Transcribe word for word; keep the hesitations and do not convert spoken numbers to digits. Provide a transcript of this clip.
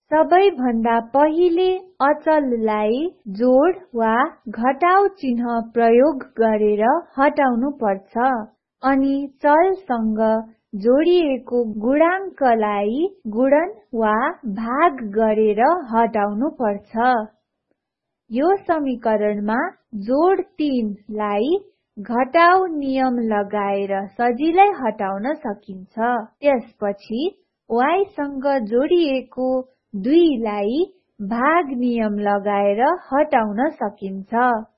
सबैभन्दा पहिले अचललाई जोड वा घटाउ चिन्ह प्रयोग गरेर हटाउनु पर्छ अनि चलसँग जोडिएको गुणाङ्कलाई गुणन वा भाग गरेर हटाउनु पर्छ। यो समीकरणमा जोड तीन लाई घटाउ नियम लगाएर सजिलै हटाउन सकिन्छ। त्यसपछि y सँग जोडिएको दुई लाई भाग नियम लगाएर हटाउन सकिन्छ।